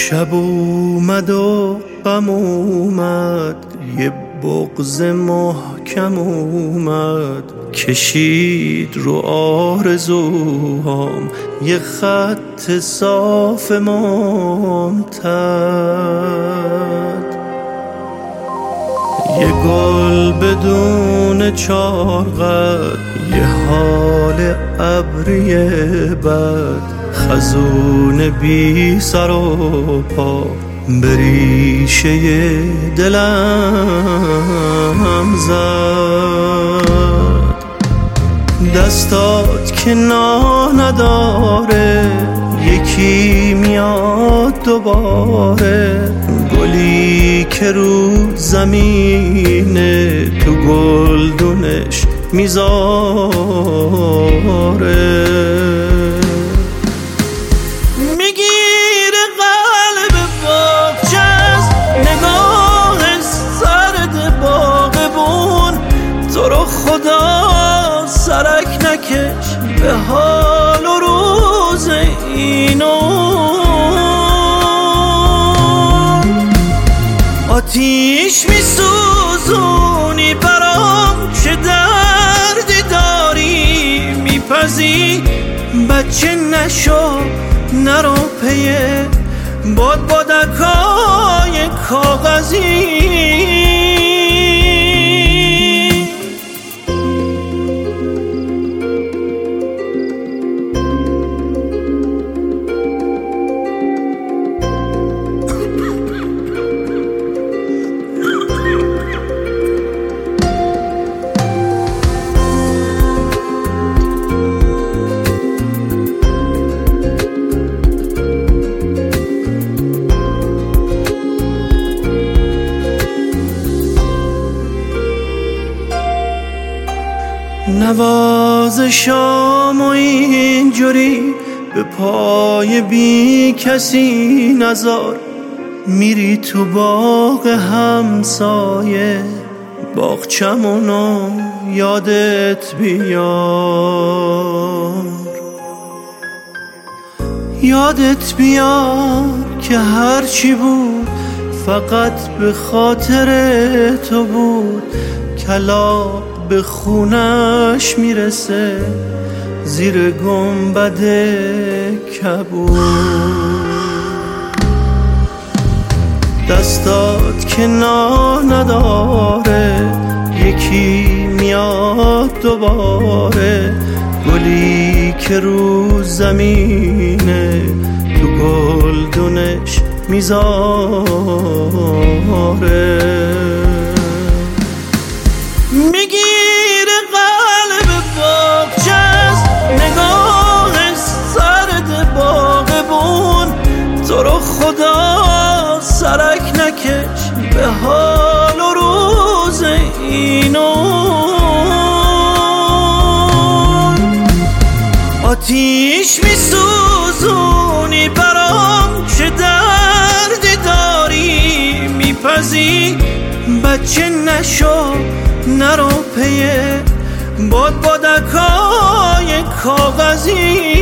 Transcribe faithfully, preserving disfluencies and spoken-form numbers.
شب اومد و غم اومد، یه بغض محکم اومد، کشید رو آرزوهام یه خط صاف ممتد. یه گل بدون چارقد، یه حال ابری بد، خزون بی سر و پا به ریشه دلم زد. دستات که نا نداره، یکی میاد دوباره، گلی که رو زمینه تو گلدونش میذاره. میگیره قلب باغچه‌ز نگاه سرد باغبون، تو رو خدا سرک نکش به حال و روز اینو. آتیش میسوزونی برام، چه دردی داری میپزی، بچه نشو نرو پیه باد بادکای کاغذی. نوازشام و اینجوری به پای بی کسی نذار، میری تو باغ همسایه باغچمونو یادت بیار. یادت بیار که هرچی بود فقط به خاطر تو بود، کلاغ به خونش میرسه زیر گنبد کبود. دستات که نا نداره، یکی میاد دوباره، گلی که رو زمینه تو گلدونش میذاره. میگیره قلب باغچه‌ز نگاه سرد باغبون، تو رو خدا سرک نکش به حال و روز اینو. آتیش میسوزونی برام، چه دردی داری میپزی، بچه نشو نرو پیه باد بادکای کاغذی.